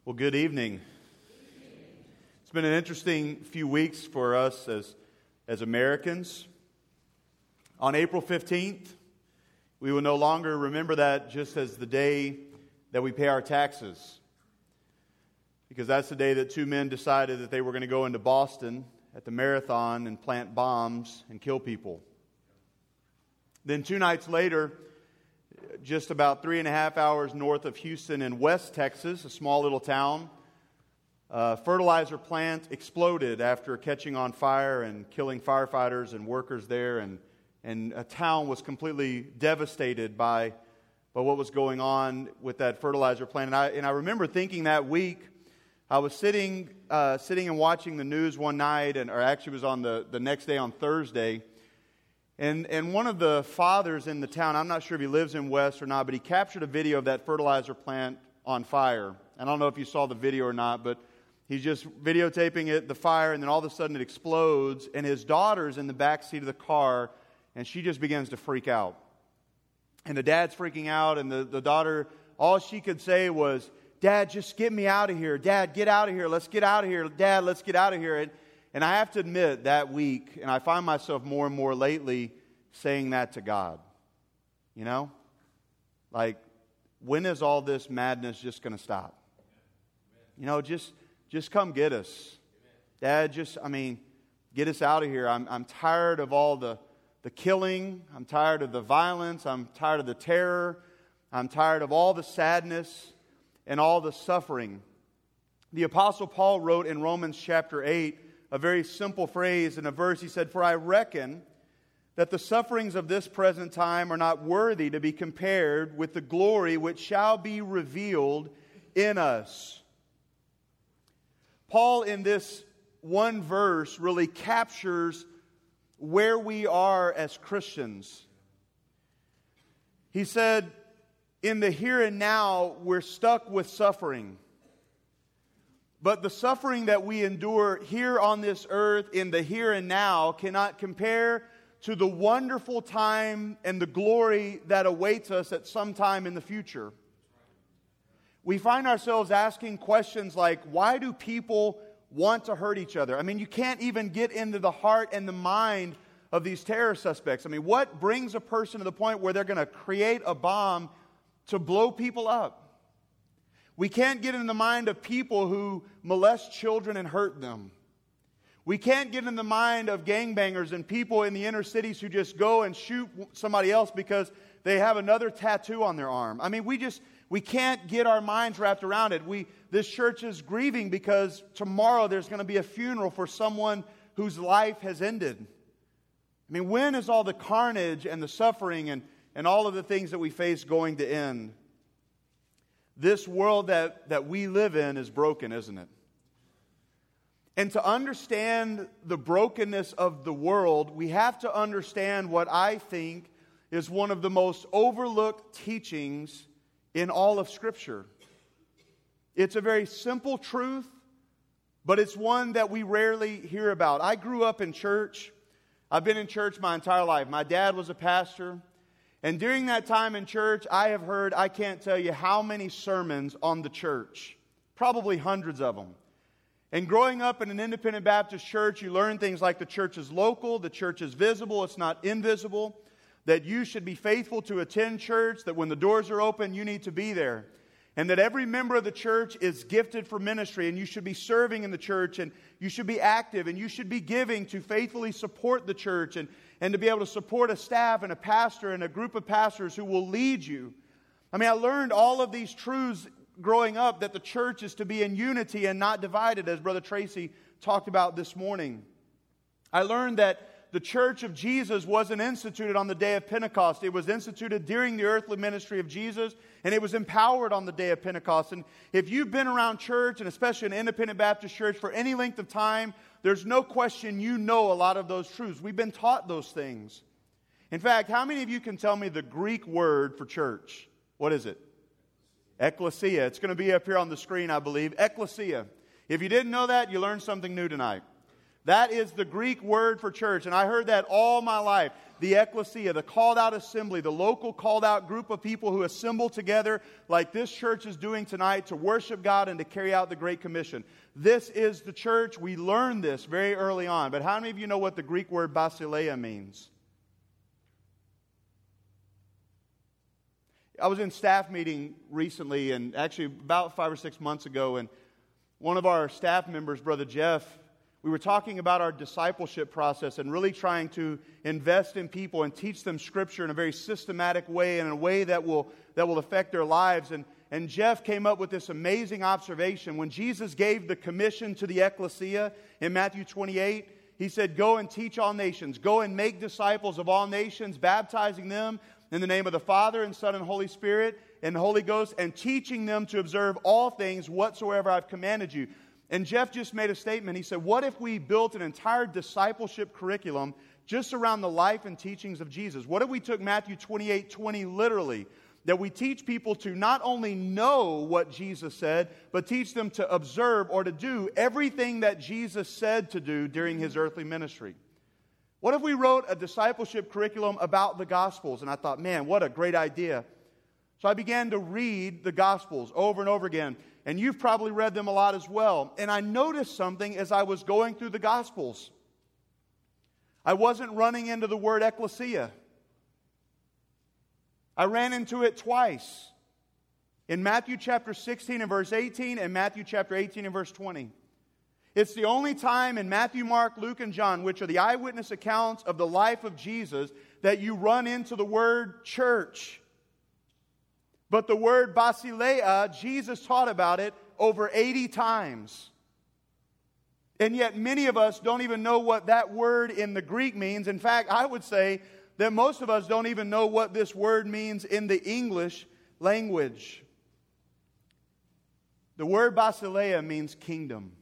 Well, good evening. It's been an interesting few weeks for us as Americans. On April 15th, we will no longer remember that just as the day that we pay our taxes, because that's the day that two men decided that they were going to go into Boston at the marathon and plant bombs and kill people. Then 2 nights later, just about 3.5 hours north of Houston in West Texas, a small little town, a fertilizer plant exploded after catching on fire and killing firefighters and workers there, and a town was completely devastated by what was going on with that fertilizer plant. And I remember thinking that week, I was sitting and watching the news one night, or actually it was on the next day on Thursday. And one of the fathers in the town, I'm not sure if he lives in West or not, but he captured a video of that fertilizer plant on fire. I don't know if you saw the video or not, but he's just videotaping it, the fire, and then all of a sudden it explodes, and his daughter's in the back seat of the car, and she just begins to freak out. And the dad's freaking out, and the daughter, all she could say was, "Dad, just get me out of here. Dad, get out of here. Let's get out of here. Dad, let's get out of here." And I have to admit, that week, and I find myself more and more lately saying that to God. You know? Like, when is all this madness just going to stop? You know, just come get us. Dad, get us out of here. I'm tired of all the killing. I'm tired of the violence. I'm tired of the terror. I'm tired of all the sadness and all the suffering. The Apostle Paul wrote in Romans chapter 8, a very simple phrase in a verse. He said, "For I reckon that the sufferings of this present time are not worthy to be compared with the glory which shall be revealed in us." Paul, in this one verse, really captures where we are as Christians. He said, in the here and now, we're stuck with suffering. But the suffering that we endure here on this earth in the here and now cannot compare to the wonderful time and the glory that awaits us at some time in the future. We find ourselves asking questions like, why do people want to hurt each other? I mean, you can't even get into the heart and the mind of these terror suspects. I mean, what brings a person to the point where they're going to create a bomb to blow people up? We can't get in the mind of people who molest children and hurt them. We can't get in the mind of gangbangers and people in the inner cities who just go and shoot somebody else because they have another tattoo on their arm. I mean, we can't get our minds wrapped around it. This church is grieving because tomorrow there's going to be a funeral for someone whose life has ended. I mean, when is all the carnage and the suffering and all of the things that we face going to end? This world that we live in is broken, isn't it? And to understand the brokenness of the world, we have to understand what I think is one of the most overlooked teachings in all of Scripture. It's a very simple truth, but it's one that we rarely hear about. I grew up in church. I've been in church my entire life. My dad was a pastor. And during that time in church, I have heard, I can't tell you how many sermons on the church. Probably hundreds of them. And growing up in an independent Baptist church, you learn things like the church is local, the church is visible, it's not invisible, that you should be faithful to attend church, that when the doors are open, you need to be there. And that every member of the church is gifted for ministry, and you should be serving in the church, and you should be active, and you should be giving to faithfully support the church, and to be able to support a staff and a pastor and a group of pastors who will lead you. I mean, I learned all of these truths growing up, that the church is to be in unity and not divided, as Brother Tracy talked about this morning. I learned that the church of Jesus wasn't instituted on the day of Pentecost. It was instituted during the earthly ministry of Jesus, and it was empowered on the day of Pentecost. And if you've been around church, and especially an independent Baptist church, for any length of time, there's no question you know a lot of those truths. We've been taught those things. In fact, how many of you can tell me the Greek word for church? What is it? Ecclesia. It's going to be up here on the screen, I believe. Ecclesia. If you didn't know that, you learned something new tonight. That is the Greek word for church, and I heard that all my life. the ecclesia, the called out assembly, the local called out group of people who assemble together like this church is doing tonight to worship God and to carry out the Great Commission. This is the church. We learned this very early on. But how many of you know what the Greek word basileia means? I was in staff meeting recently, and actually about 5 or 6 months ago, and one of our staff members, Brother Jeff, we were talking about our discipleship process and really trying to invest in people and teach them Scripture in a very systematic way and in a way that will affect their lives. And Jeff came up with this amazing observation. When Jesus gave the commission to the ecclesia in Matthew 28, He said, "Go and teach all nations. Go and make disciples of all nations, baptizing them in the name of the Father and Son and Holy Spirit and the Holy Ghost, and teaching them to observe all things whatsoever I've commanded you." And Jeff just made a statement. He said, what if we built an entire discipleship curriculum just around the life and teachings of Jesus? What if we took Matthew 28:20 literally? That we teach people to not only know what Jesus said, but teach them to observe or to do everything that Jesus said to do during His earthly ministry. What if we wrote a discipleship curriculum about the Gospels? And I thought, man, what a great idea. So I began to read the Gospels over and over again. And you've probably read them a lot as well. And I noticed something as I was going through the Gospels. I wasn't running into the word ecclesia. I ran into it twice. In Matthew chapter 16 and verse 18 and Matthew chapter 18 and verse 20. It's the only time in Matthew, Mark, Luke, and John, which are the eyewitness accounts of the life of Jesus, that you run into the word church. But the word basileia, Jesus taught about it over 80 times. And yet many of us don't even know what that word in the Greek means. In fact, I would say that most of us don't even know what this word means in the English language. The word basileia means kingdom.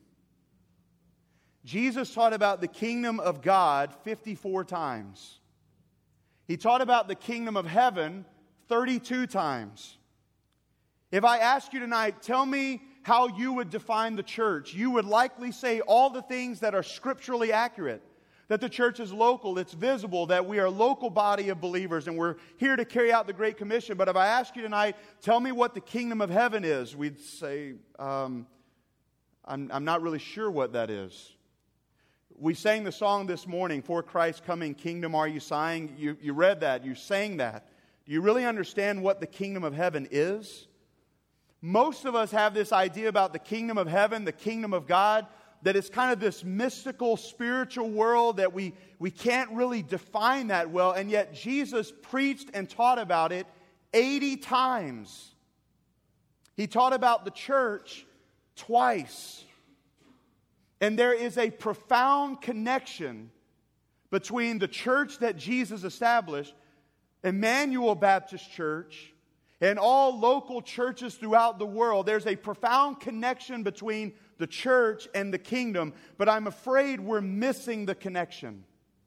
Jesus taught about the kingdom of God 54 times. He taught about the kingdom of heaven 32 times. If I ask you tonight, tell me how you would define the church, you would likely say all the things that are scripturally accurate. That the church is local, it's visible, that we are a local body of believers and we're here to carry out the Great Commission. But if I ask you tonight, tell me what the kingdom of heaven is, we'd say, I'm not really sure what that is. We sang the song this morning, "For Christ's Coming Kingdom Are You Sighing?" You read that, you sang that. Do you really understand what the kingdom of heaven is? Most of us have this idea about the kingdom of heaven, the kingdom of God, that it's kind of this mystical, spiritual world that we can't really define that well, and yet Jesus preached and taught about it 80 times. He taught about the church twice. And there is a profound connection between the church that Jesus established, Emmanuel Baptist Church, and all local churches throughout the world. There's a profound connection between the church and the kingdom, but I'm afraid we're missing the connection.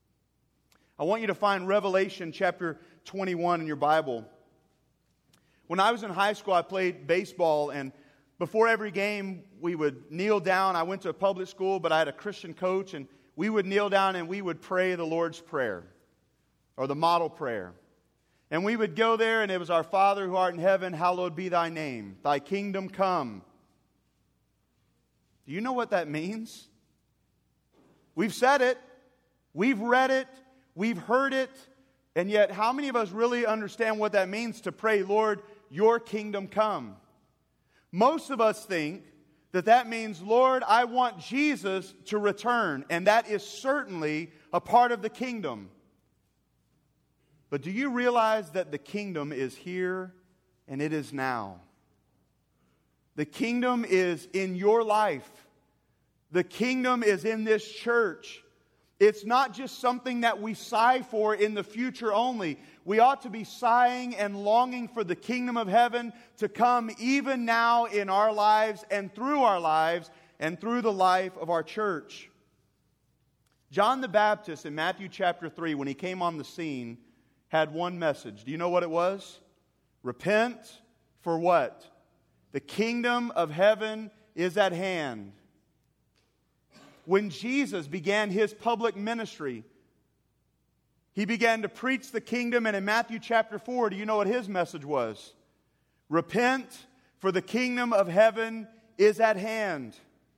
I want you to find Revelation chapter 21 in your Bible. When I was in high school, I played baseball, and before every game, we would kneel down. I went to a public school, but I had a Christian coach, and we would kneel down and we would pray the Lord's Prayer, or the model prayer. And we would go there, and it was, "Our Father who art in heaven, hallowed be thy name. Thy kingdom come." Do you know what that means? We've said it, we've read it, we've heard it, and yet how many of us really understand what that means to pray, "Lord, your kingdom come"? Most of us think that means, "Lord, I want Jesus to return," and that is certainly a part of the kingdom. But do you realize that the kingdom is here and it is now? The kingdom is in your life. The kingdom is in this church. It's not just something that we sigh for in the future only. We ought to be sighing and longing for the kingdom of heaven to come even now in our lives and through our lives and through the life of our church. John the Baptist in Matthew chapter 3, when he came on the scene, had one message. Do you know what it was? Repent for what? The kingdom of heaven is at hand. When Jesus began His public ministry, He began to preach the kingdom, and in Matthew chapter 4, do you know what his message was? Repent, for the kingdom of heaven is at hand.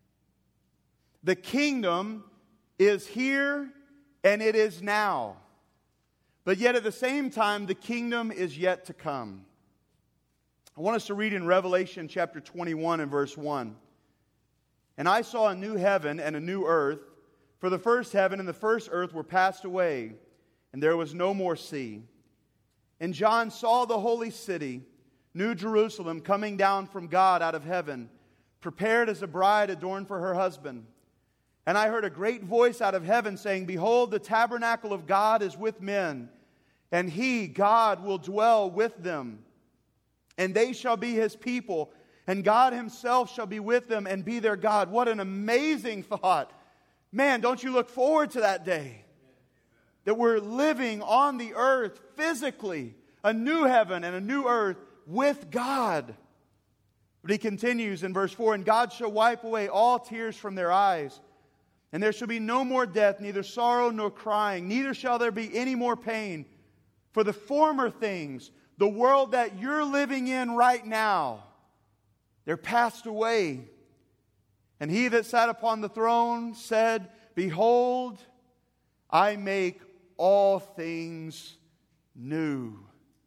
The kingdom is here and it is now. But yet at the same time, the kingdom is yet to come. I want us to read in Revelation chapter 21 and verse 1. And I saw a new heaven and a new earth, for the first heaven and the first earth were passed away, and there was no more sea. And John saw the holy city, New Jerusalem, coming down from God out of heaven, prepared as a bride adorned for her husband. And I heard a great voice out of heaven saying, Behold, the tabernacle of God is with men, and He, God, will dwell with them. And they shall be His people, and God Himself shall be with them and be their God. What an amazing thought. Man, don't you look forward to that day? That we're living on the earth physically, a new heaven and a new earth with God. But he continues in verse 4, And God shall wipe away all tears from their eyes, and there shall be no more death, neither sorrow nor crying, neither shall there be any more pain. For the former things, the world that you're living in right now, they're passed away. And he that sat upon the throne said, Behold, I make all things new.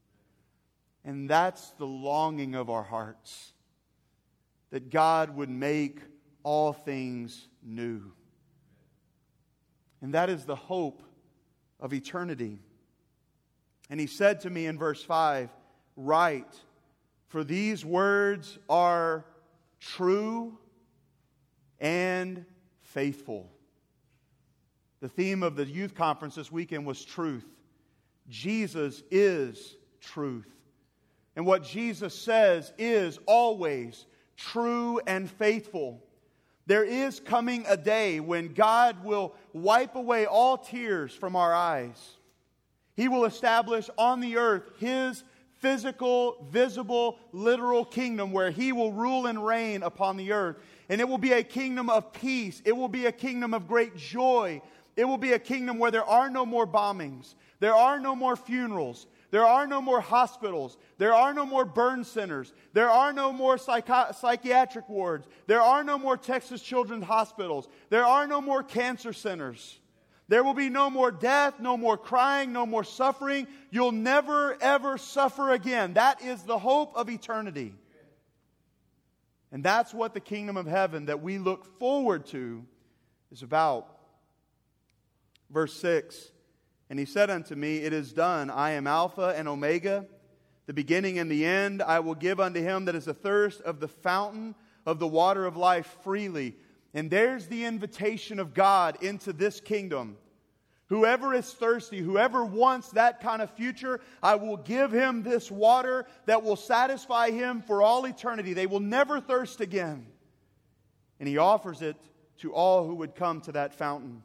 And that's the longing of our hearts, that God would make all things new. And that is the hope of eternity. And he said to me in verse 5, Write, for these words are true and faithful. The theme of the youth conference this weekend was truth. Jesus is truth. And what Jesus says is always true and faithful. There is coming a day when God will wipe away all tears from our eyes. He will establish on the earth His physical, visible, literal kingdom where He will rule and reign upon the earth. And it will be a kingdom of peace. It will be a kingdom of great joy. It will be a kingdom where there are no more bombings. There are no more funerals. There are no more hospitals. There are no more burn centers. There are no more psychiatric wards. There are no more Texas Children's Hospitals. There are no more cancer centers. There will be no more death, no more crying, no more suffering. You'll never, ever suffer again. That is the hope of eternity. And that's what the kingdom of heaven that we look forward to is about. Verse 6, And he said unto me, It is done. I am Alpha and Omega, the beginning and the end. I will give unto him that is athirst of the fountain of the water of life freely. And there's the invitation of God into this kingdom. Whoever is thirsty, whoever wants that kind of future, I will give him this water that will satisfy him for all eternity. They will never thirst again. And he offers it to all who would come to that fountain.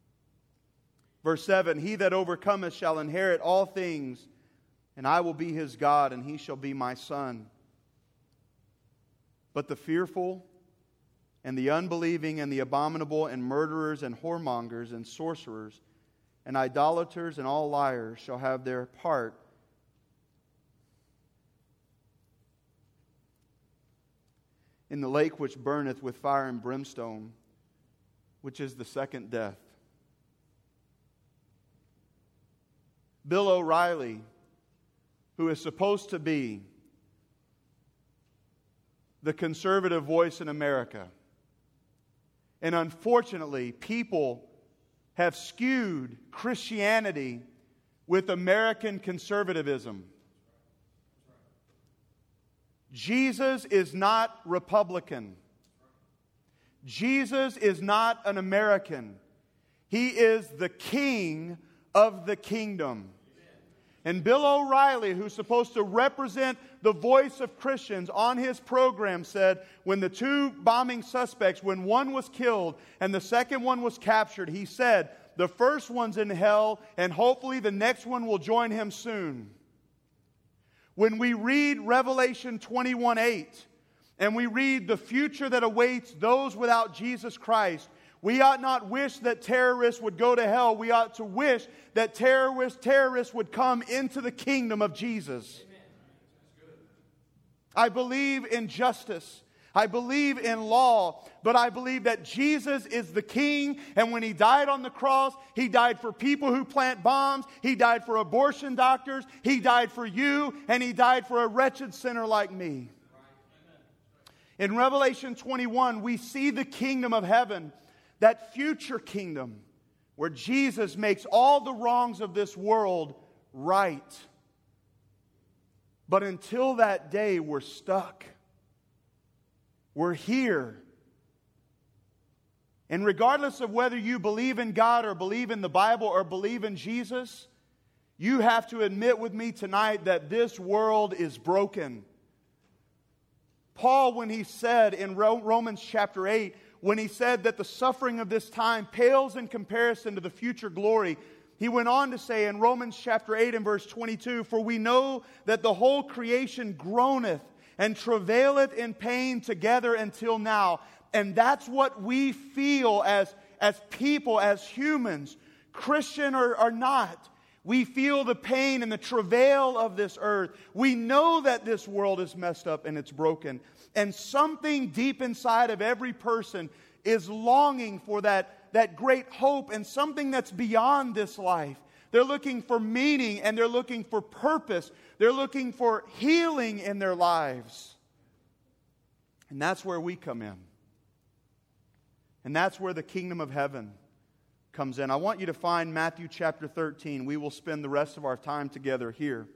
Verse 7, He that overcometh shall inherit all things, and I will be his God, and he shall be my son. But the fearful, and the unbelieving, and the abominable, and murderers, and whoremongers, and sorcerers, and idolaters, and all liars shall have their part in the lake which burneth with fire and brimstone, which is the second death. Bill O'Reilly, who is supposed to be the conservative voice in America, and unfortunately, people have skewed Christianity with American conservatism. Jesus is not Republican. Jesus is not an American. He is the King of the kingdom. And Bill O'Reilly, who's supposed to represent the voice of Christians on his program, said when the two bombing suspects, when one was killed and the second one was captured, he said, the first one's in hell and hopefully the next one will join him soon. When we read Revelation 21:8 and we read the future that awaits those without Jesus Christ, We ought not wish that terrorists would go to hell. We ought to wish that terrorists would come into the kingdom of Jesus. I believe in justice. I believe in law, but I believe that Jesus is the King, and when He died on the cross, He died for people who plant bombs, He died for abortion doctors, He died for you, and He died for a wretched sinner like me. In Revelation 21, we see the kingdom of heaven, that future kingdom where Jesus makes all the wrongs of this world right. But until that day, we're stuck. We're here. And regardless of whether you believe in God or believe in the Bible or believe in Jesus, you have to admit with me tonight that this world is broken. Paul, when he said in Romans chapter 8, when he said that the suffering of this time pales in comparison to the future glory, he went on to say in Romans chapter 8 and verse 22, "For we know that the whole creation groaneth and travaileth in pain together until now." And that's what we feel as people, as humans, Christian or not. We feel the pain and the travail of this earth. We know that this world is messed up and it's broken. And something deep inside of every person is longing for that great hope and something that's beyond this life. They're looking for meaning and they're looking for purpose. They're looking for healing in their lives. And that's where we come in. And that's where the kingdom of heaven comes in. I want you to find Matthew chapter 13. We will spend the rest of our time together here.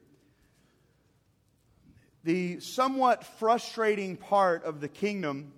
The somewhat frustrating part of the kingdom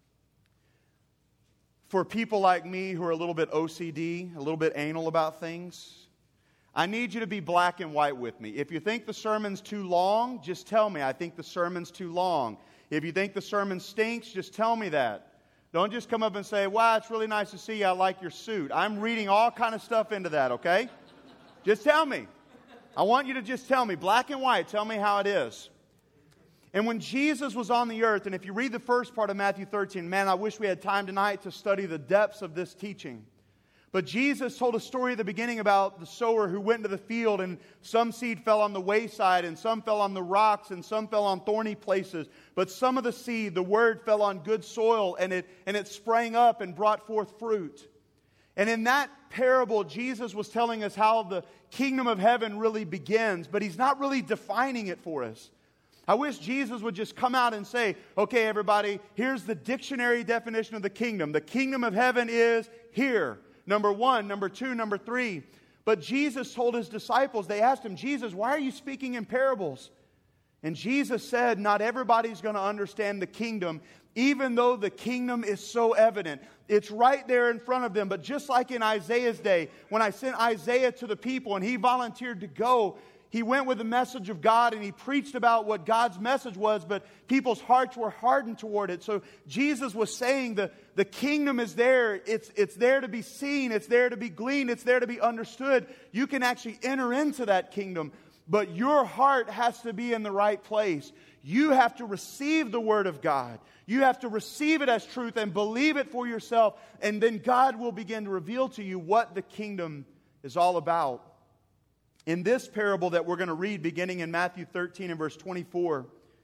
for people like me who are a little bit OCD, a little bit anal about things, I need you to be black and white with me. If you think the sermon's too long, just tell me, I think the sermon's too long. If you think the sermon stinks, just tell me that. Don't just come up and say, "Wow, it's really nice to see you. I like your suit." I'm reading all kind of stuff into that, okay? Just tell me. I want you to just tell me, black and white, tell me how it is. And when Jesus was on the earth, and if you read the first part of Matthew 13, man, I wish we had time tonight to study the depths of this teaching. But Jesus told a story at the beginning about the sower who went into the field, and some seed fell on the wayside, and some fell on the rocks, and some fell on thorny places. But some of the seed, the word, fell on good soil, and it sprang up and brought forth fruit. And in that parable, Jesus was telling us how the kingdom of heaven really begins, but He's not really defining it for us. I wish Jesus would just come out and say, "Okay, everybody, here's the dictionary definition of the kingdom. The kingdom of heaven is here. Number 1, number 2, number 3. But Jesus told His disciples, they asked Him, "Jesus, why are you speaking in parables?" And Jesus said, not everybody's going to understand the kingdom, even though the kingdom is so evident. It's right there in front of them. But just like in Isaiah's day, when I sent Isaiah to the people and he volunteered to go, he went with the message of God and he preached about what God's message was, but people's hearts were hardened toward it. So Jesus was saying the kingdom is there. It's there to be seen. It's there to be gleaned. It's there to be understood. You can actually enter into that kingdom, but your heart has to be in the right place. You have to receive the Word of God. You have to receive it as truth and believe it for yourself, and then God will begin to reveal to you what the kingdom is all about. In this parable that we're going to read, beginning in Matthew 13 and verse 24,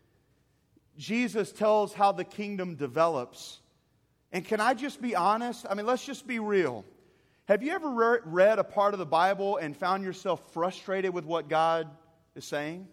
Jesus tells how the kingdom develops. And can I just be honest? I mean, let's just be real. Have you ever read a part of the Bible and found yourself frustrated with what God is saying?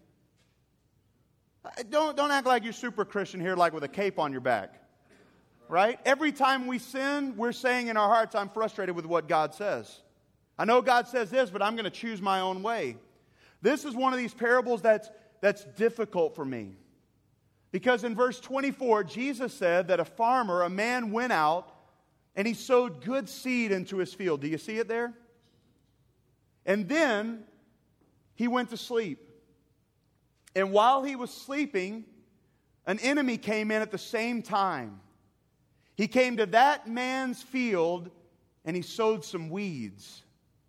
Don't act like you're super Christian here, like with a cape on your back. Right? Every time we sin, we're saying in our hearts, "I'm frustrated with what God says. I know God says this, but I'm going to choose my own way." This is one of these parables that's difficult for me. Because in verse 24, Jesus said that a man went out and he sowed good seed into his field. Do you see it there? And then he went to sleep. And while he was sleeping, an enemy came in at the same time. He came to that man's field and he sowed some weeds.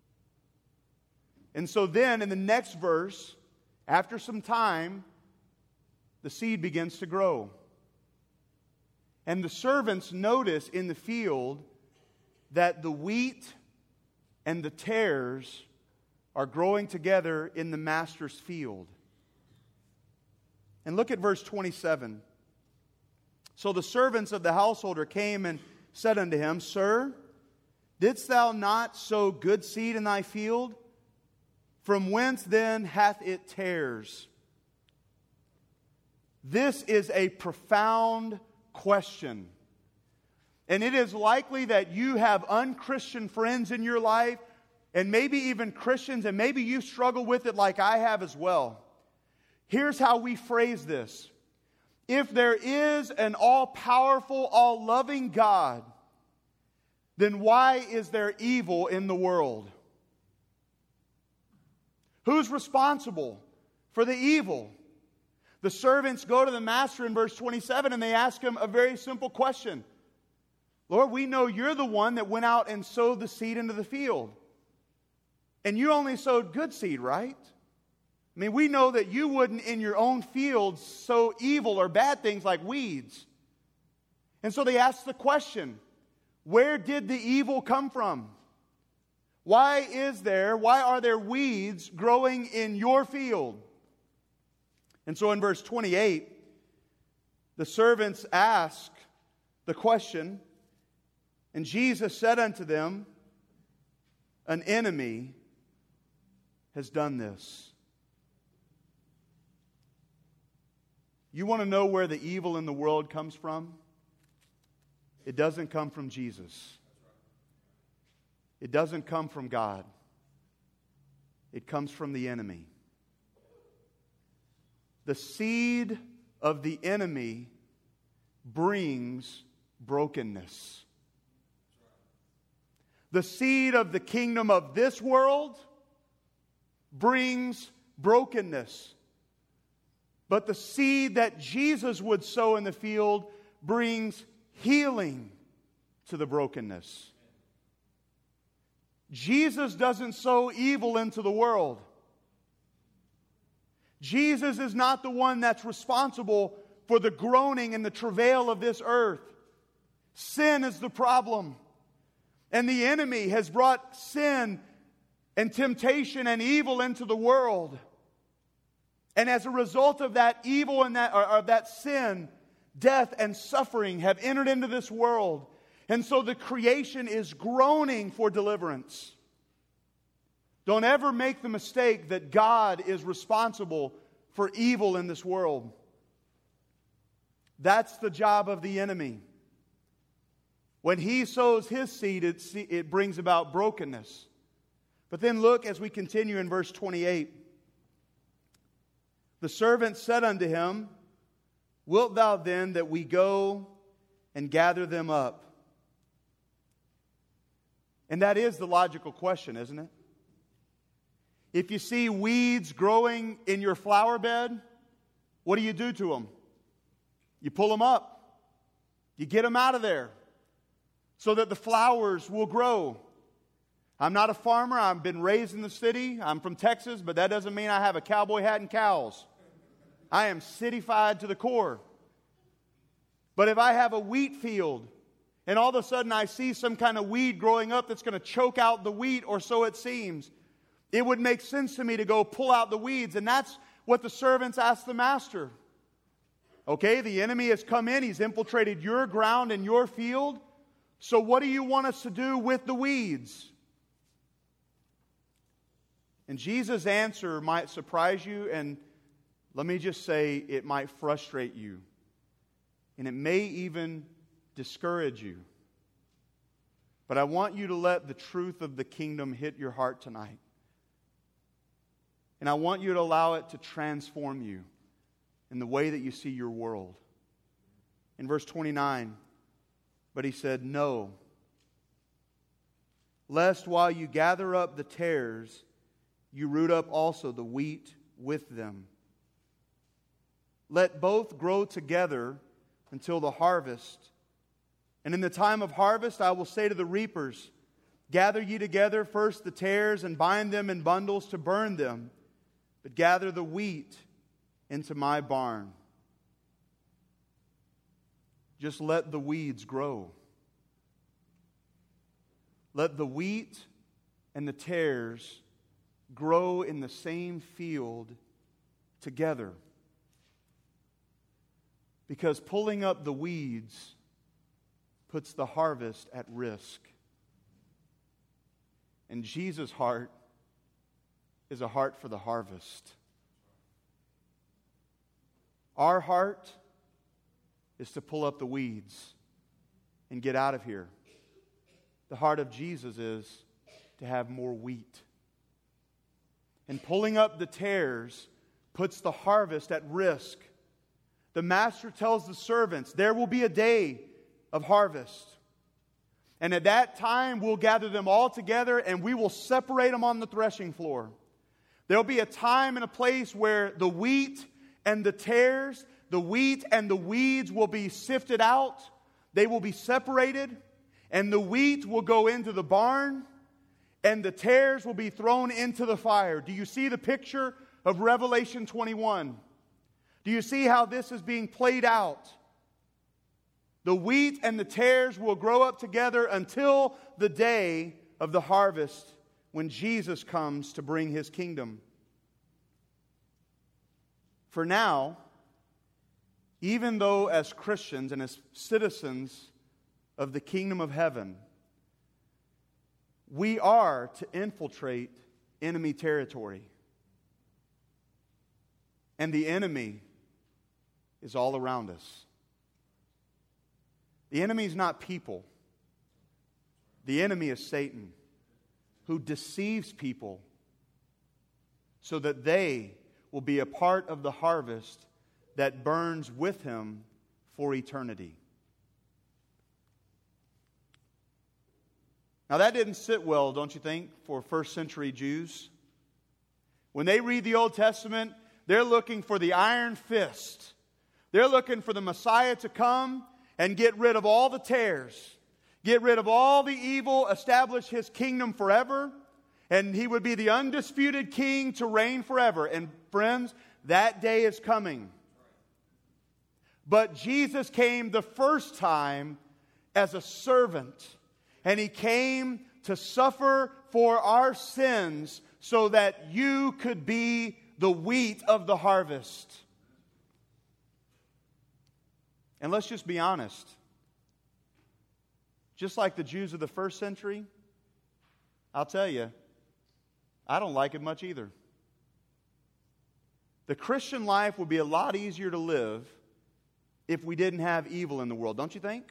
And so then in the next verse, after some time, the seed begins to grow. And the servants notice in the field that the wheat and the tares are growing together in the master's field. And look at verse 27. So the servants of the householder came and said unto him, Sir, didst thou not sow good seed in thy field? From whence then hath it tares? This is a profound question. And it is likely that you have unchristian friends in your life, and maybe even Christians, and maybe you struggle with it like I have as well. Here's how we phrase this. If there is an all-powerful, all-loving God, then why is there evil in the world? Who's responsible for the evil? The servants go to the master in verse 27 and they ask him a very simple question. Lord, we know you're the one that went out and sowed the seed into the field. And you only sowed good seed, right? I mean, we know that you wouldn't in your own fields sow evil or bad things like weeds. And so they ask the question, where did the evil come from? Why are there weeds growing in your field? And so in verse 28, the servants ask the question, and Jesus said unto them, an enemy has done this. You want to know where the evil in the world comes from? It doesn't come from Jesus. It doesn't come from God. It comes from the enemy. The seed of the enemy brings brokenness. The seed of the kingdom of this world brings brokenness. But the seed that Jesus would sow in the field brings healing to the brokenness. Jesus doesn't sow evil into the world. Jesus is not the one that's responsible for the groaning and the travail of this earth. Sin is the problem. And the enemy has brought sin and temptation and evil into the world. And as a result of that evil and that sin, death and suffering have entered into this world. And so the creation is groaning for deliverance. Don't ever make the mistake that God is responsible for evil in this world. That's the job of the enemy. When he sows his seed, it brings about brokenness. But then look as we continue in verse 28. The servant said unto him, Wilt thou then that we go and gather them up? And that is the logical question, isn't it? If you see weeds growing in your flower bed, what do you do to them? You pull them up. You get them out of there so that the flowers will grow. I'm not a farmer. I've been raised in the city. I'm from Texas, but that doesn't mean I have a cowboy hat and cows. I am cityfied to the core. But if I have a wheat field and all of a sudden I see some kind of weed growing up that's going to choke out the wheat, or so it seems, it would make sense to me to go pull out the weeds. And that's what the servants asked the master. Okay, the enemy has come in. He's infiltrated your ground and your field. So what do you want us to do with the weeds? And Jesus' answer might surprise you, and let me just say it might frustrate you. And it may even discourage you. But I want you to let the truth of the kingdom hit your heart tonight. And I want you to allow it to transform you in the way that you see your world. In verse 29, but he said, No, lest while you gather up the tares, you root up also the wheat with them. Let both grow together until the harvest. And in the time of harvest I will say to the reapers, Gather ye together first the tares, and bind them in bundles to burn them, but gather the wheat into my barn. Just let the weeds grow. let the wheat and the tares grow in the same field together. Because pulling up the weeds puts the harvest at risk. And Jesus' heart is a heart for the harvest. Our heart is to pull up the weeds and get out of here. The heart of Jesus is to have more wheat. And pulling up the tares puts the harvest at risk. The master tells the servants, there will be a day of harvest. And at that time, we'll gather them all together and we will separate them on the threshing floor. There'll be a time and a place where the wheat and the tares, the wheat and the weeds will be sifted out. They will be separated. And the wheat will go into the barn. And the tares will be thrown into the fire. Do you see the picture of Revelation 21? Do you see how this is being played out? The wheat and the tares will grow up together until the day of the harvest when Jesus comes to bring His kingdom. For now, even though as Christians and as citizens of the kingdom of heaven, we are to infiltrate enemy territory. And the enemy is all around us. The enemy is not people. The enemy is Satan, who deceives people so that they will be a part of the harvest that burns with him for eternity. Now that didn't sit well, don't you think, for first century Jews? When they read the Old Testament, they're looking for the iron fist. They're looking for the Messiah to come and get rid of all the tares, get rid of all the evil, establish His kingdom forever, and He would be the undisputed king to reign forever. And friends, that day is coming. But Jesus came the first time as a servant, and He came to suffer for our sins so that you could be the wheat of the harvest. And let's just be honest. Just like the Jews of the first century, I'll tell you, I don't like it much either. The Christian life would be a lot easier to live if we didn't have evil in the world, don't you think?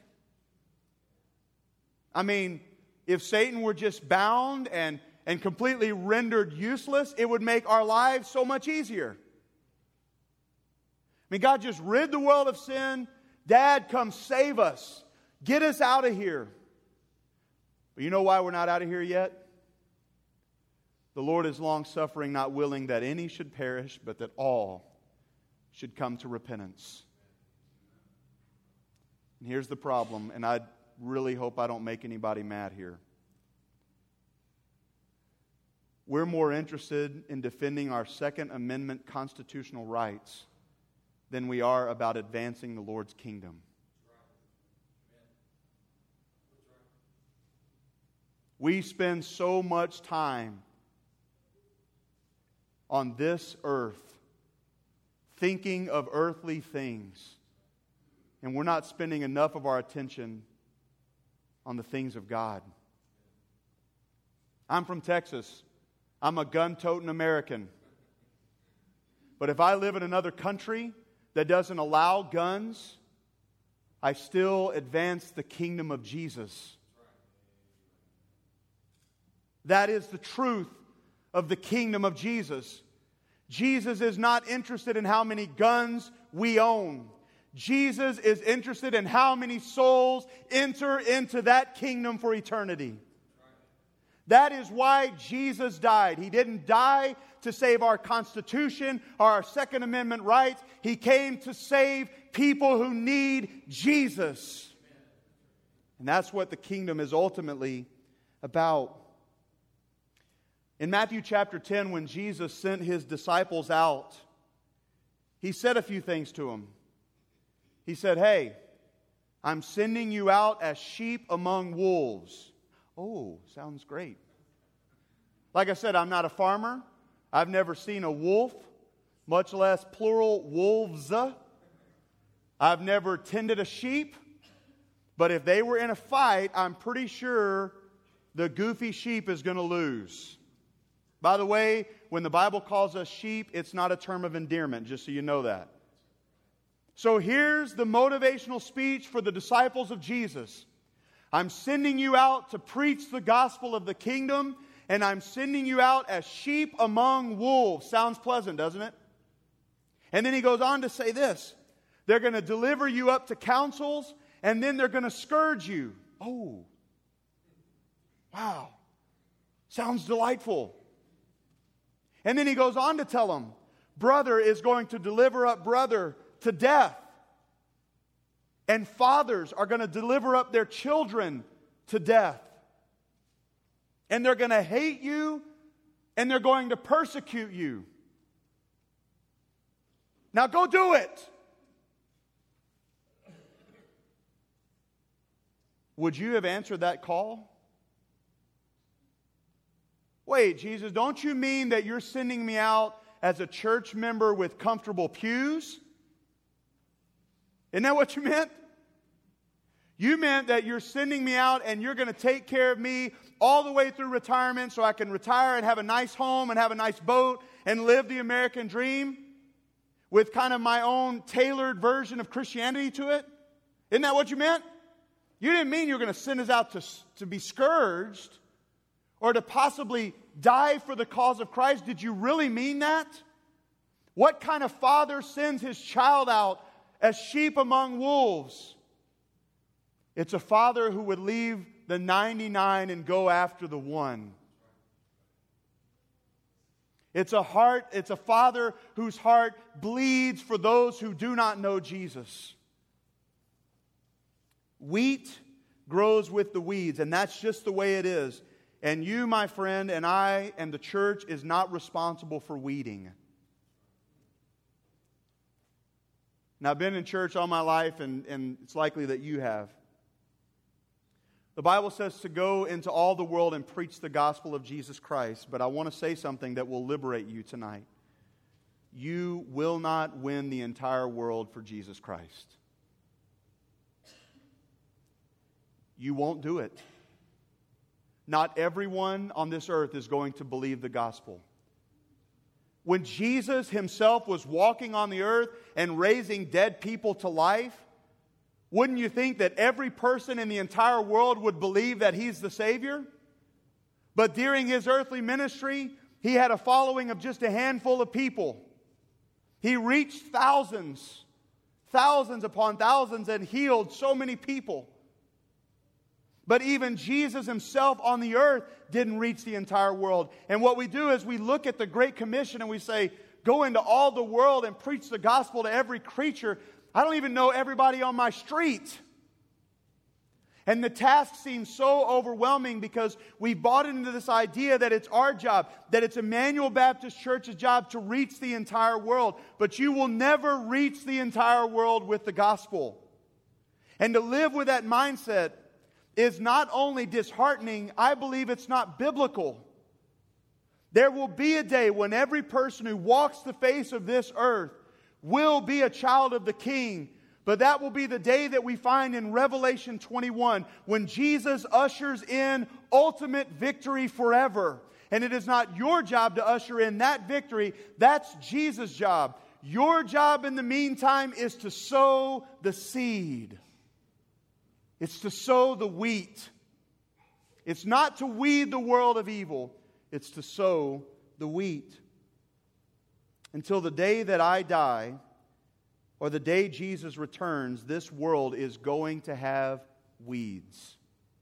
I mean, if Satan were just bound and completely rendered useless, it would make our lives so much easier. I mean, God just rid the world of sin. Dad, come save us. Get us out of here. But you know why we're not out of here yet? The Lord is long-suffering, not willing that any should perish, but that all should come to repentance. And here's the problem, and I really hope I don't make anybody mad here. We're more interested in defending our Second Amendment constitutional rights than we are about advancing the Lord's kingdom. We spend so much time on this earth thinking of earthly things, and we're not spending enough of our attention on the things of God. I'm from Texas. I'm a gun-toting American. But if I live in another country that doesn't allow guns, I still advance the kingdom of Jesus. That is the truth of the kingdom of Jesus. Jesus is not interested in how many guns we own. Jesus is interested in how many souls enter into that kingdom for eternity. That is why Jesus died. He didn't die to save our Constitution or our Second Amendment rights. He came to save people who need Jesus. And that's what the kingdom is ultimately about. In Matthew chapter 10, when Jesus sent His disciples out, He said a few things to them. He said, hey, I'm sending you out as sheep among wolves. Oh, sounds great. Like I said, I'm not a farmer. I've never seen a wolf, much less plural wolves. I've never tended a sheep. But if they were in a fight, I'm pretty sure the goofy sheep is going to lose. By the way, when the Bible calls us sheep, it's not a term of endearment, just so you know that. So here's the motivational speech for the disciples of Jesus. I'm sending you out to preach the gospel of the kingdom, and I'm sending you out as sheep among wolves. Sounds pleasant, doesn't it? And then he goes on to say this. They're going to deliver you up to councils, and then they're going to scourge you. Oh, wow. Sounds delightful. And then he goes on to tell them, brother is going to deliver up brother to death. And fathers are going to deliver up their children to death. And they're going to hate you, and they're going to persecute you. Now go do it. Would you have answered that call? Wait, Jesus, don't you mean that you're sending me out as a church member with comfortable pews? Isn't that what you meant? You meant that you're sending me out and you're going to take care of me all the way through retirement so I can retire and have a nice home and have a nice boat and live the American dream with kind of my own tailored version of Christianity to it? Isn't that what you meant? You didn't mean you were going to send us out to be scourged or to possibly die for the cause of Christ. Did you really mean that? What kind of father sends his child out as sheep among wolves? It's a father who would leave the 99 and go after the one. It's a father whose heart bleeds for those who do not know Jesus. Wheat grows with the weeds, and that's just the way it is. And you, my friend, and I, and the church is not responsible for weeding. Now, I've been in church all my life, and it's likely that you have. The Bible says to go into all the world and preach the gospel of Jesus Christ, but I want to say something that will liberate you tonight. You will not win the entire world for Jesus Christ. You won't do it. Not everyone on this earth is going to believe the gospel. When Jesus himself was walking on the earth and raising dead people to life, wouldn't you think that every person in the entire world would believe that he's the Savior? But during his earthly ministry, he had a following of just a handful of people. He reached thousands upon thousands, and healed so many people. But even Jesus himself on the earth didn't reach the entire world. And what we do is we look at the Great Commission and we say, go into all the world and preach the gospel to every creature. I don't even know everybody on my street. And the task seems so overwhelming because we bought into this idea that it's our job, that it's Emmanuel Baptist Church's job to reach the entire world. But you will never reach the entire world with the gospel. And to live with that mindset is not only disheartening, I believe it's not biblical. There will be a day when every person who walks the face of this earth will be a child of the King. But that will be the day that we find in Revelation 21 when Jesus ushers in ultimate victory forever. And it is not your job to usher in that victory. That's Jesus' job. Your job in the meantime is to sow the seed. It's to sow the wheat. It's not to weed the world of evil. It's to sow the wheat. Until the day that I die, or the day Jesus returns, this world is going to have weeds.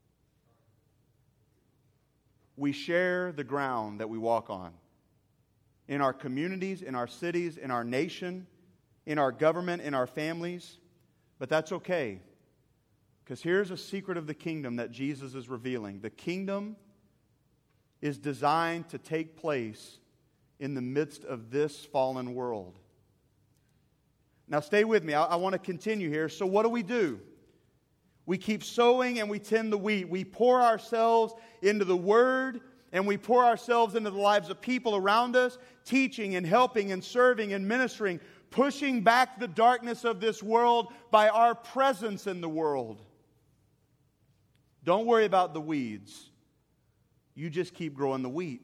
We share the ground that we walk on. In our communities, in our cities, in our nation, in our government, in our families. But that's okay. Because here's a secret of the kingdom that Jesus is revealing. The kingdom is designed to take place in the midst of this fallen world. Now stay with me. I want to continue here. So what do? We keep sowing and we tend the wheat. We pour ourselves into the Word and we pour ourselves into the lives of people around us, teaching and helping and serving and ministering, pushing back the darkness of this world by our presence in the world. Don't worry about the weeds. You just keep growing the wheat.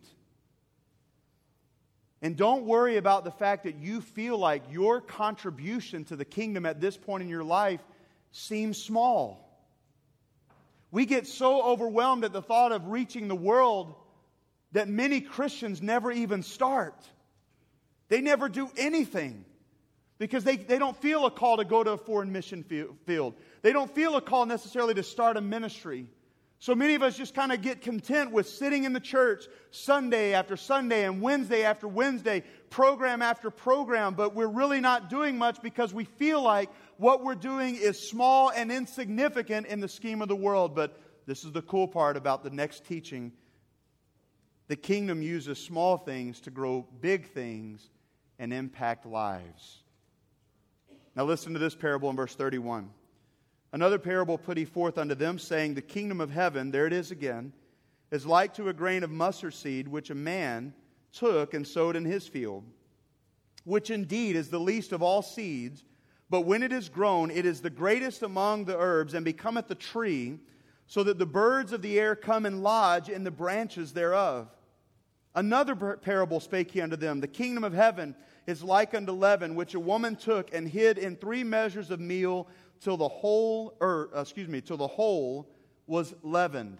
And don't worry about the fact that you feel like your contribution to the kingdom at this point in your life seems small. We get so overwhelmed at the thought of reaching the world that many Christians never even start. They never do anything because they don't feel a call to go to a foreign mission field. They don't feel a call necessarily to start a ministry. So many of us just kind of get content with sitting in the church Sunday after Sunday and Wednesday after Wednesday, program after program, but we're really not doing much because we feel like what we're doing is small and insignificant in the scheme of the world. But this is the cool part about the next teaching. The kingdom uses small things to grow big things and impact lives. Now listen to this parable in verse 31. Another parable put he forth unto them, saying, the kingdom of heaven, there it is again, is like to a grain of mustard seed, which a man took and sowed in his field, which indeed is the least of all seeds, but when it is grown, it is the greatest among the herbs, and becometh a tree, so that the birds of the air come and lodge in the branches thereof. Another parable spake he unto them, the kingdom of heaven is like unto leaven, which a woman took and hid in 3 measures of meal, till the whole was leavened.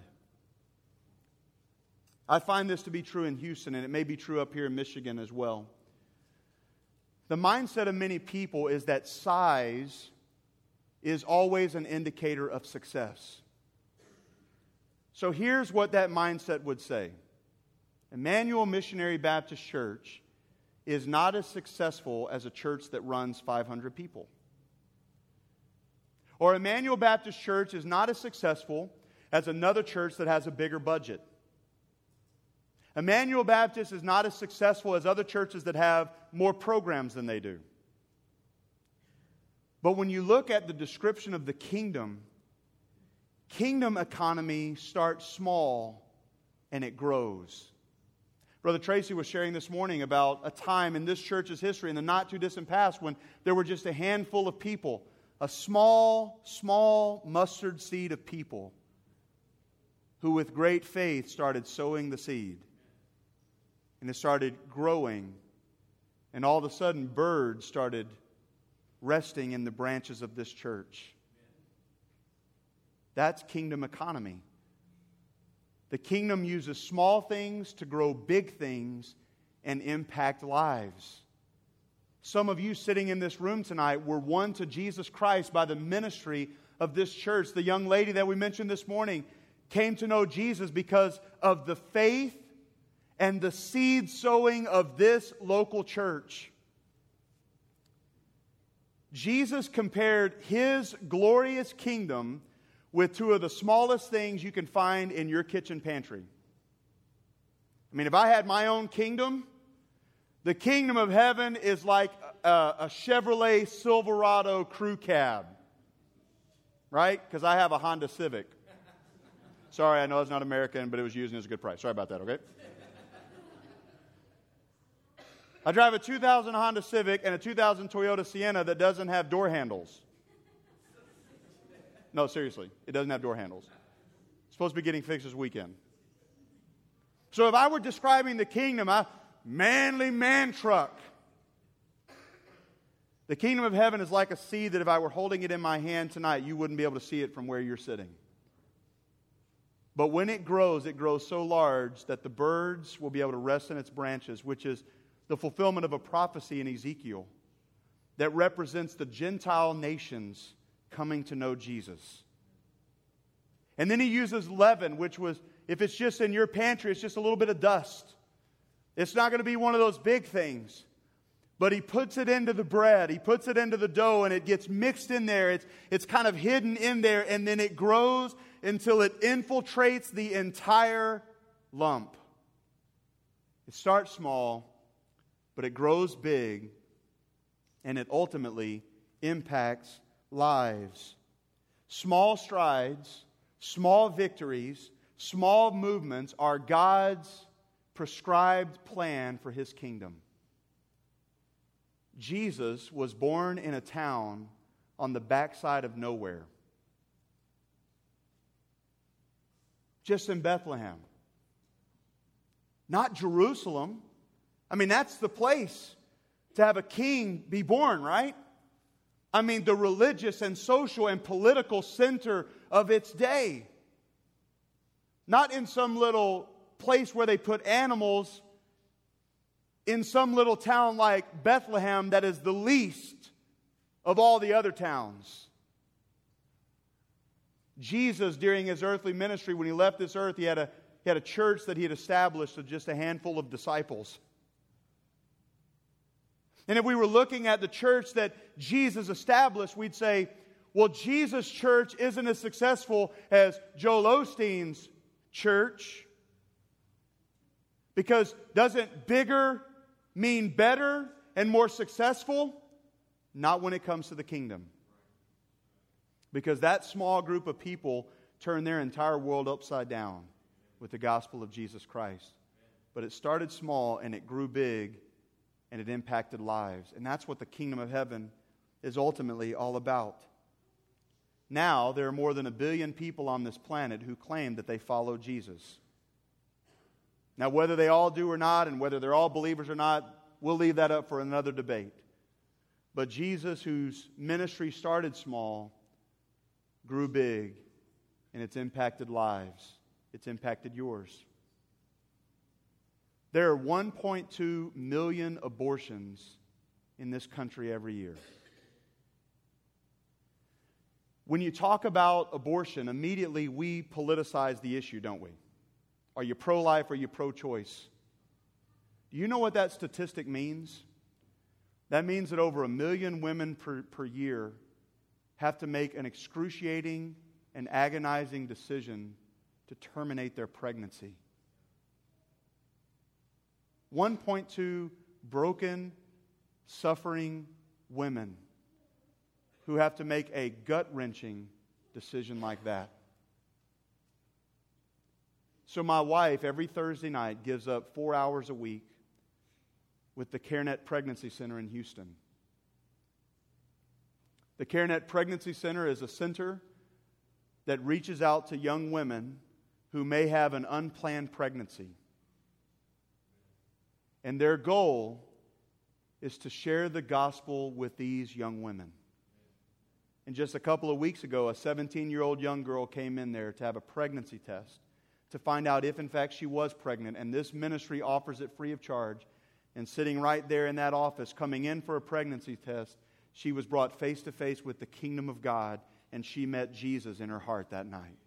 I find this to be true in Houston, and it may be true up here in Michigan as well. The mindset of many people is that size is always an indicator of success. So here's what that mindset would say. Emmanuel Missionary Baptist Church is not as successful as a church that runs 500 people. Or Emmanuel Baptist Church is not as successful as another church that has a bigger budget. Emmanuel Baptist is not as successful as other churches that have more programs than they do. But when you look at the description of the kingdom economy starts small and it grows. Brother Tracy was sharing this morning about a time in this church's history in the not too distant past when there were just a handful of people, a small mustard seed of people who with great faith started sowing the seed. And it started growing. And all of a sudden, birds started resting in the branches of this church. That's kingdom economy. The kingdom uses small things to grow big things and impact lives. Some of you sitting in this room tonight were won to Jesus Christ by the ministry of this church. The young lady that we mentioned this morning came to know Jesus because of the faith and the seed sowing of this local church. Jesus compared His glorious kingdom with 2 of the smallest things you can find in your kitchen pantry. I mean, if I had my own kingdom, the kingdom of heaven is like a Chevrolet Silverado crew cab. Right? Because I have a Honda Civic. Sorry, I know it's not American, but it was used and it's a good price. Sorry about that, okay? I drive a 2000 Honda Civic and a 2000 Toyota Sienna that doesn't have door handles. No, seriously, it doesn't have door handles. It's supposed to be getting fixed this weekend. So if I were describing the kingdom, a manly man truck. The kingdom of heaven is like a seed that if I were holding it in my hand tonight, you wouldn't be able to see it from where you're sitting. But when it grows so large that the birds will be able to rest in its branches, which is the fulfillment of a prophecy in Ezekiel that represents the Gentile nations coming to know Jesus. And then he uses leaven, which was, if it's just in your pantry, it's just a little bit of dust. It's not going to be one of those big things. But he puts it into the bread, he puts it into the dough, and it gets mixed in there. It's kind of hidden in there, and then it grows until it infiltrates the entire lump. It starts small, but it grows big, and it ultimately impacts lives. Small strides, small victories, small movements are God's prescribed plan for His kingdom. Jesus was born in a town on the backside of nowhere. Just in Bethlehem. Not Jerusalem. I mean, that's the place to have a king be born, right? I mean, the religious and social and political center of its day. Not in some little place where they put animals, in some little town like Bethlehem that is the least of all the other towns. Jesus, during His earthly ministry, when He left this earth, He had a church that He had established of just a handful of disciples. And if we were looking at the church that Jesus established, we'd say, well, Jesus' church isn't as successful as Joel Osteen's church. Because doesn't bigger mean better and more successful? Not when it comes to the kingdom. Because that small group of people turned their entire world upside down with the gospel of Jesus Christ. But it started small and it grew big and it impacted lives. And that's what the kingdom of heaven is ultimately all about. Now, there are more than 1 billion people on this planet who claim that they follow Jesus. Now, whether they all do or not, and whether they're all believers or not, we'll leave that up for another debate. But Jesus, whose ministry started small, grew big, and it's impacted lives. It's impacted yours. There are 1.2 million abortions in this country every year. When you talk about abortion, immediately we politicize the issue, don't we? Are you pro-life or are you pro-choice? Do you know what that statistic means? That means that over 1 million women per year have to make an excruciating and agonizing decision to terminate their pregnancy. 1.2 broken, suffering women who have to make a gut-wrenching decision like that. So my wife, every Thursday night, gives up 4 hours a week with the CareNet Pregnancy Center in Houston. The CareNet Pregnancy Center is a center that reaches out to young women who may have an unplanned pregnancy. And their goal is to share the gospel with these young women. And just a couple of weeks ago, a 17-year-old young girl came in there to have a pregnancy test to find out if, in fact, she was pregnant. And this ministry offers it free of charge. And sitting right there in that office, coming in for a pregnancy test, she was brought face to face with the kingdom of God, and she met Jesus in her heart that night.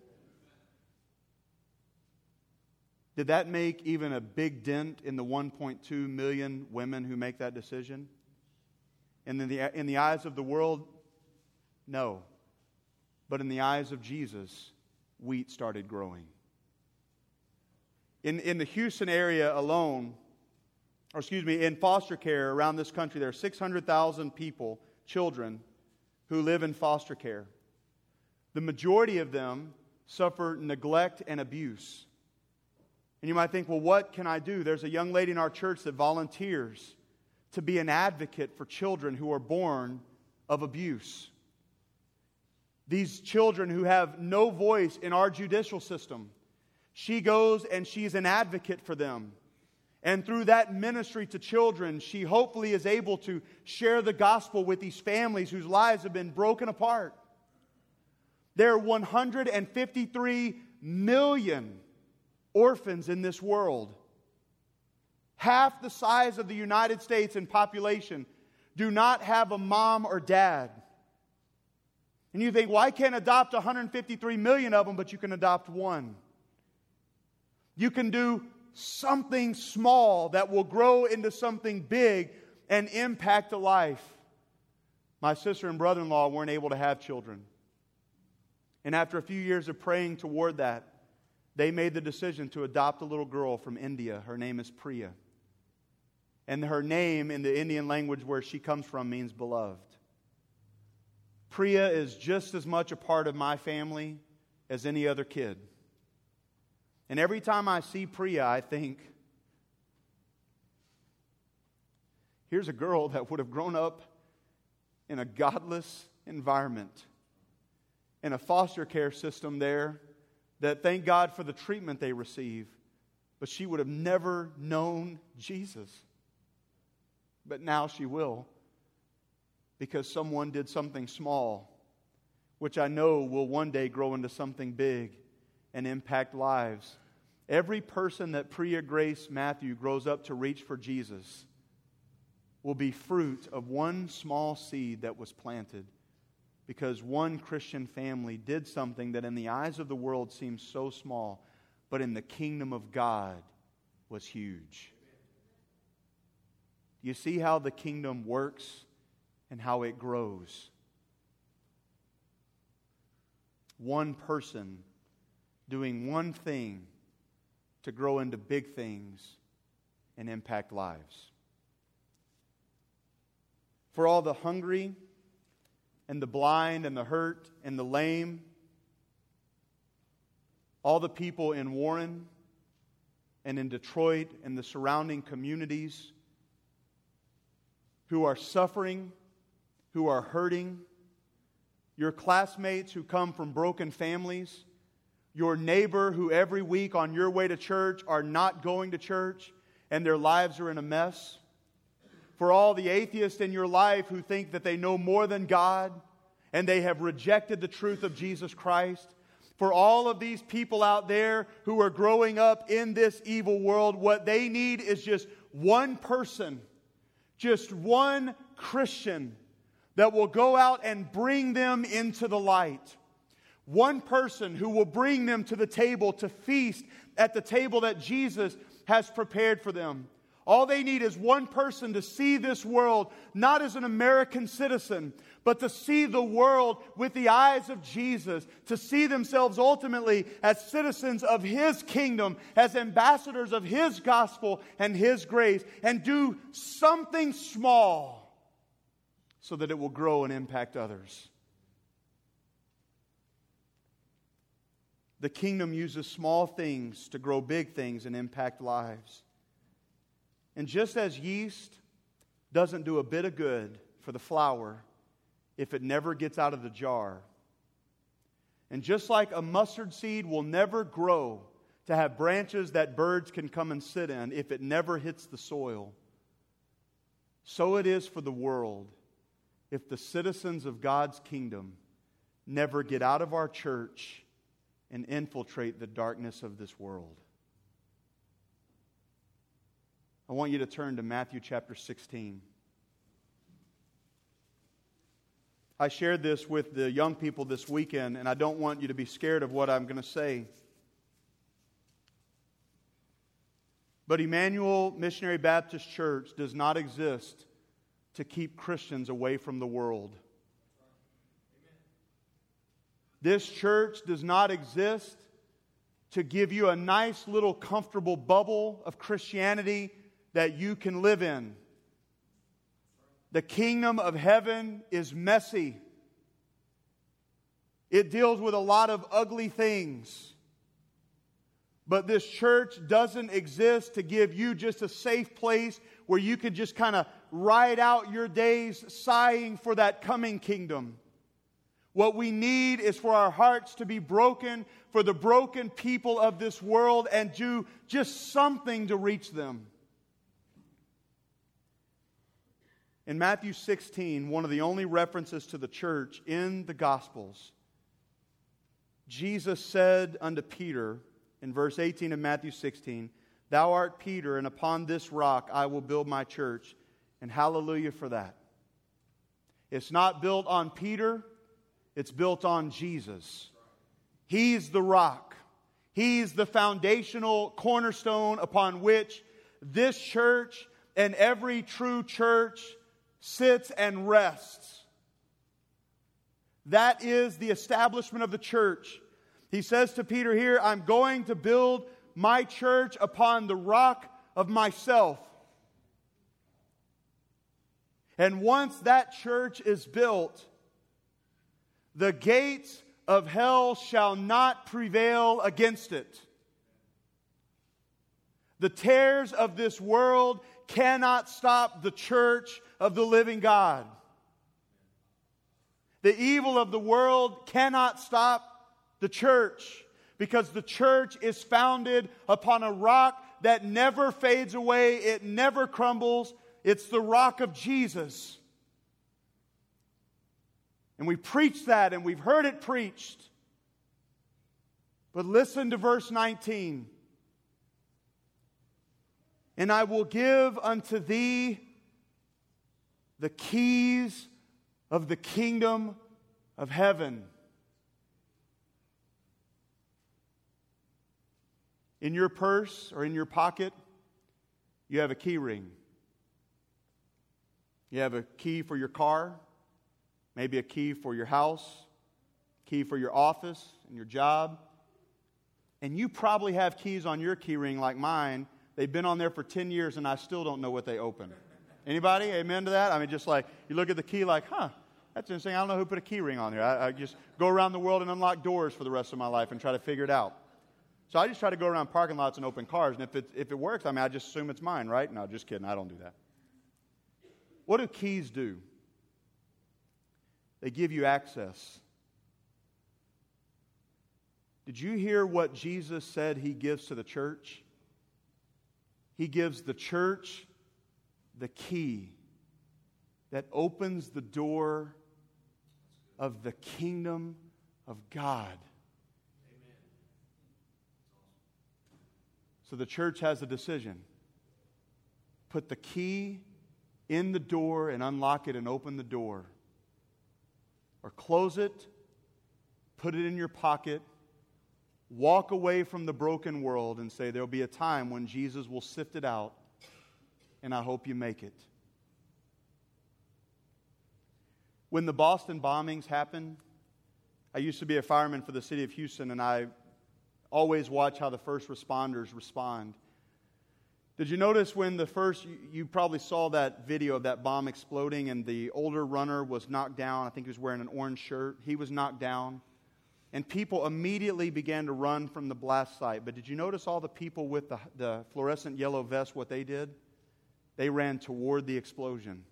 Did that make even a big dent in the 1.2 million women who make that decision? And in the eyes of the world, no. But in the eyes of Jesus, wheat started growing. In the Houston area alone, in foster care around this country, there are 600,000 people, children, who live in foster care. The majority of them suffer neglect and abuse. And you might think, well, what can I do? There's a young lady in our church that volunteers to be an advocate for children who are born of abuse. These children who have no voice in our judicial system. She goes and she's an advocate for them. And through that ministry to children, she hopefully is able to share the gospel with these families whose lives have been broken apart. There are 153 million orphans in this world. Half the size of the United States in population do not have a mom or dad. And you think, well, I can't adopt 153 million of them, but you can adopt one. You can do something small that will grow into something big and impact a life. My sister and brother-in-law weren't able to have children. And after a few years of praying toward that, they made the decision to adopt a little girl from India. Her name is Priya. And her name in the Indian language where she comes from means beloved. Priya is just as much a part of my family as any other kid. And every time I see Priya, I think, here's a girl that would have grown up in a godless environment, in a foster care system there, that thank God for the treatment they receive, but she would have never known Jesus. But now she will, because someone did something small, which I know will one day grow into something big and impact lives. Every person that Priya Grace Matthew grows up to reach for Jesus will be fruit of one small seed that was planted, because one Christian family did something that in the eyes of the world seems so small, but in the kingdom of God was huge. You see how the kingdom works and how it grows. One person doing one thing to grow into big things and impact lives. For all the hungry and the blind and the hurt and the lame, all the people in Warren and in Detroit and the surrounding communities who are suffering, who are hurting, your classmates who come from broken families, your neighbor who every week on your way to church are not going to church and their lives are in a mess. For all the atheists in your life who think that they know more than God and they have rejected the truth of Jesus Christ. For all of these people out there who are growing up in this evil world, what they need is just one person, just one Christian that will go out and bring them into the light. One person who will bring them to the table to feast at the table that Jesus has prepared for them. All they need is one person to see this world, not as an American citizen, but to see the world with the eyes of Jesus, to see themselves ultimately as citizens of His kingdom, as ambassadors of His gospel and His grace, and do something small so that it will grow and impact others. The kingdom uses small things to grow big things and impact lives. And just as yeast doesn't do a bit of good for the flour if it never gets out of the jar, and just like a mustard seed will never grow to have branches that birds can come and sit in if it never hits the soil, so it is for the world if the citizens of God's kingdom never get out of our church and infiltrate the darkness of this world. I want you to turn to Matthew chapter 16. I shared this with the young people this weekend, and I don't want you to be scared of what I'm going to say. But Emmanuel Missionary Baptist Church does not exist to keep Christians away from the world. This church does not exist to give you a nice little comfortable bubble of Christianity that you can live in. The kingdom of heaven is messy. It deals with a lot of ugly things. But this church doesn't exist to give you just a safe place where you can just kind of ride out your days sighing for that coming kingdom. What we need is for our hearts to be broken for the broken people of this world and do just something to reach them. In Matthew 16, one of the only references to the church in the Gospels, Jesus said unto Peter, in verse 18 of Matthew 16, "Thou art Peter, and upon this rock I will build my church." And hallelujah for that. It's not built on Peter, it's built on Jesus. He's the rock. He's the foundational cornerstone upon which this church and every true church sits and rests. That is the establishment of the church. He says to Peter here, I'm going to build my church upon the rock of myself. And once that church is built, The gates of hell shall not prevail against it. The tares of this world cannot stop the church of the living God. The evil of the world cannot stop the church, because the church is founded upon a rock that never fades away, it never crumbles. It's the rock of Jesus. And we preach that, and we've heard it preached. But listen to verse 19. And I will give unto thee the keys of the kingdom of heaven. In your purse or in your pocket, you have a key ring. You have a key for your car, maybe a key for your house, key for your office and your job. And you probably have keys on your key ring like mine. They've been on there for 10 years and I still don't know what they open. Anybody? Amen to that? I mean, just like you look at the key like, that's interesting. I don't know who put a key ring on there. I just go around the world and unlock doors for the rest of my life and try to figure it out. So I just try to go around parking lots and open cars. And if it works, I just assume it's mine, right? No, just kidding. I don't do that. What do keys do? They give you access. Did you hear what Jesus said He gives to the church? He gives the church the key that opens the door of the kingdom of God. Amen. So the church has a decision. Put the key in the door and unlock it and open the door. Or close it, put it in your pocket, walk away from the broken world and say there'll be a time when Jesus will sift it out, and I hope you make it. When the Boston bombings happened, I used to be a fireman for the city of Houston, and I always watch how the first responders respond. Did you notice when you probably saw that video of that bomb exploding and the older runner was knocked down? I think he was wearing an orange shirt. He was knocked down. And people immediately began to run from the blast site. But did you notice all the people with the fluorescent yellow vest, what they did? They ran toward the explosion.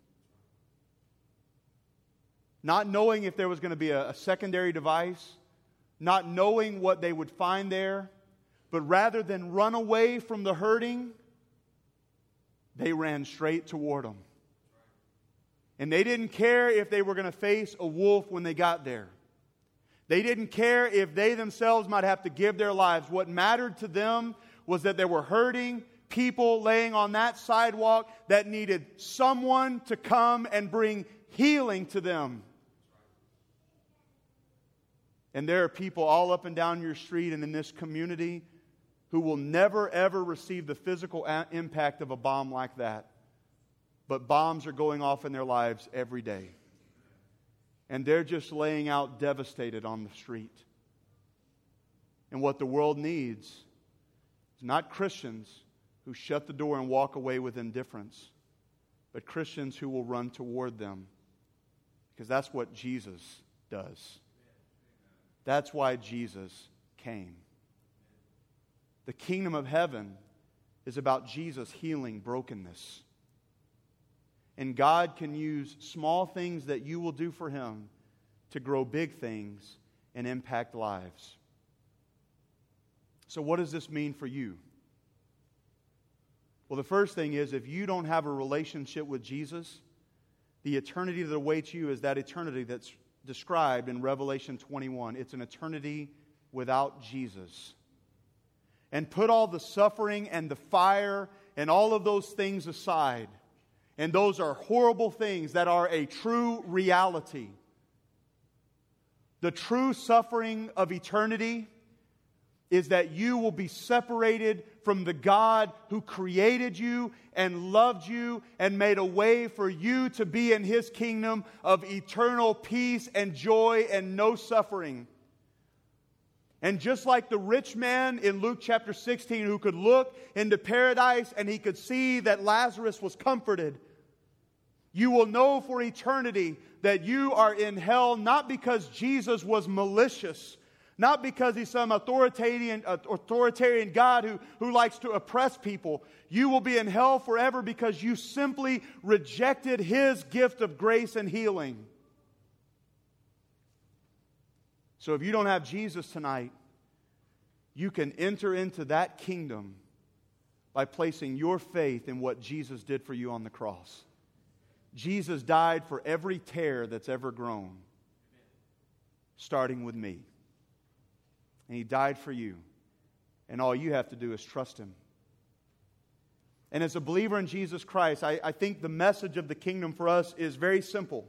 Not knowing if there was going to be a secondary device, not knowing what they would find there, but rather than run away from the hurting, they ran straight toward them. And they didn't care if they were going to face a wolf when they got there. They didn't care if they themselves might have to give their lives. What mattered to them was that there were hurting people laying on that sidewalk that needed someone to come and bring healing to them. And there are people all up and down your street and in this community who will never, ever receive the physical impact of a bomb like that. But bombs are going off in their lives every day. And they're just laying out devastated on the street. And what the world needs is not Christians who shut the door and walk away with indifference, but Christians who will run toward them. Because that's what Jesus does. That's why Jesus came. The kingdom of heaven is about Jesus healing brokenness. And God can use small things that you will do for Him to grow big things and impact lives. So what does this mean for you? Well, the first thing is, if you don't have a relationship with Jesus, the eternity that awaits you is that eternity that's described in Revelation 21. It's an eternity without Jesus. And put all the suffering and the fire and all of those things aside. And those are horrible things that are a true reality. The true suffering of eternity is that you will be separated from the God who created you and loved you and made a way for you to be in His kingdom of eternal peace and joy and no suffering. And just like the rich man in Luke chapter 16 who could look into paradise and he could see that Lazarus was comforted, You will know for eternity that you are in hell not because Jesus was malicious, not because He's some authoritarian God who likes to oppress people. You will be in hell forever because you simply rejected His gift of grace and healing. So if you don't have Jesus tonight, you can enter into that kingdom by placing your faith in what Jesus did for you on the cross. Jesus died for every tear that's ever grown, starting with me. And He died for you. And all you have to do is trust Him. And as a believer in Jesus Christ, I think the message of the kingdom for us is very simple.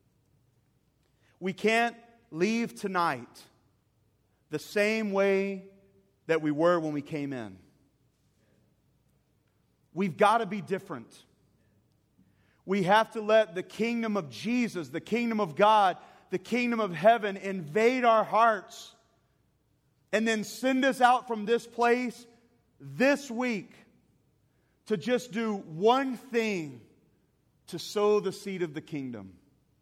We can't leave tonight the same way that we were when we came in. We've got to be different. We have to let the kingdom of Jesus, the kingdom of God, the kingdom of heaven invade our hearts and then send us out from this place this week to just do one thing to sow the seed of the kingdom.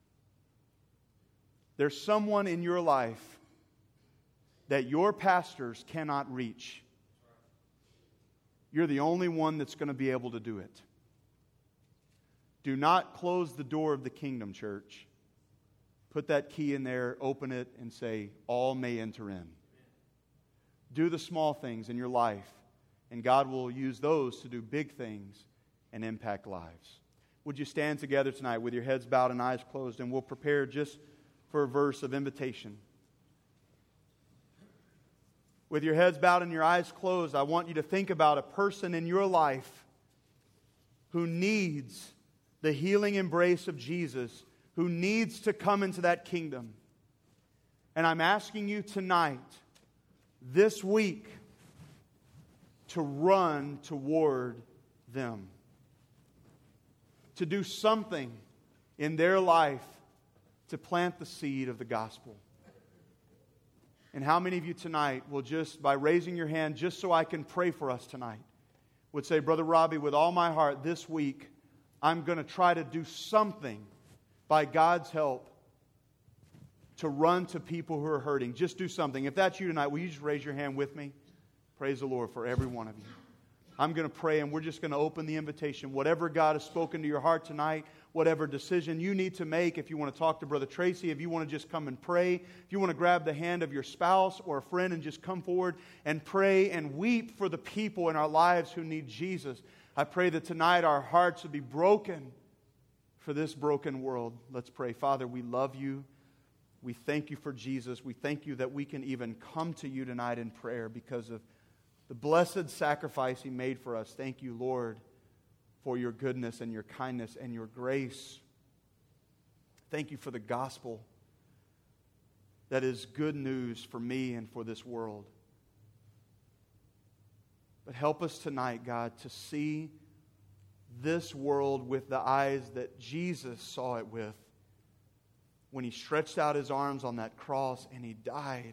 There's someone in your life that your pastors cannot reach. You're the only one that's going to be able to do it. Do not close the door of the kingdom, church. Put that key in there, open it, and say, all may enter in. Do the small things in your life, and God will use those to do big things and impact lives. Would you stand together tonight with your heads bowed and eyes closed, and we'll prepare just for a verse of invitation. With your heads bowed and your eyes closed, I want you to think about a person in your life who needs the healing embrace of Jesus, who needs to come into that kingdom. And I'm asking you tonight, this week, to run toward them. To do something in their life to plant the seed of the gospel. And how many of you tonight will just, by raising your hand, just so I can pray for us tonight, would say, Brother Robbie, with all my heart, this week, I'm going to try to do something by God's help to run to people who are hurting. Just do something. If that's you tonight, will you just raise your hand with me? Praise the Lord for every one of you. I'm going to pray, and we're just going to open the invitation. Whatever God has spoken to your heart tonight, whatever decision you need to make, if you want to talk to Brother Tracy, if you want to just come and pray, if you want to grab the hand of your spouse or a friend and just come forward and pray and weep for the people in our lives who need Jesus. I pray that tonight our hearts would be broken for this broken world. Let's pray. Father, we love you. We thank you for Jesus. We thank you that we can even come to you tonight in prayer because of the blessed sacrifice He made for us. Thank you, Lord, for your goodness and your kindness and your grace. Thank you for the gospel that is good news for me and for this world. But help us tonight, God, to see this world with the eyes that Jesus saw it with when He stretched out His arms on that cross and He died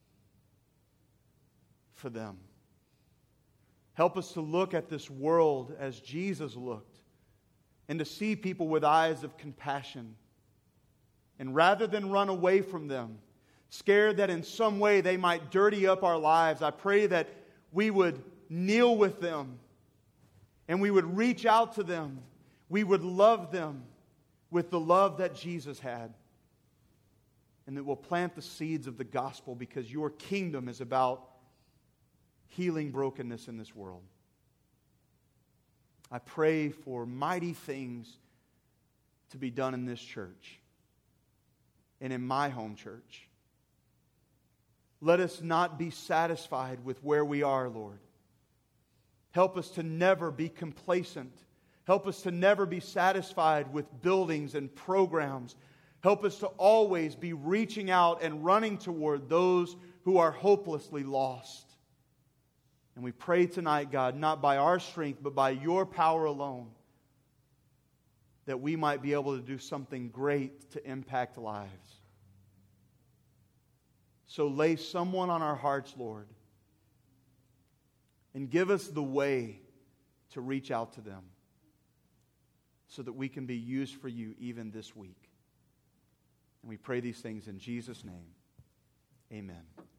for them. Help us to look at this world as Jesus looked and to see people with eyes of compassion. And rather than run away from them, scared that in some way they might dirty up our lives, I pray that we would kneel with them and we would reach out to them. We would love them with the love that Jesus had. And that we'll plant the seeds of the gospel because your kingdom is about healing brokenness in this world. I pray for mighty things to be done in this church and in my home church. Let us not be satisfied with where we are, Lord. Help us to never be complacent. Help us to never be satisfied with buildings and programs. Help us to always be reaching out and running toward those who are hopelessly lost. And we pray tonight, God, not by our strength, but by your power alone, that we might be able to do something great to impact lives. So lay someone on our hearts, Lord, and give us the way to reach out to them. so that we can be used for you even this week. And we pray these things in Jesus' name. Amen.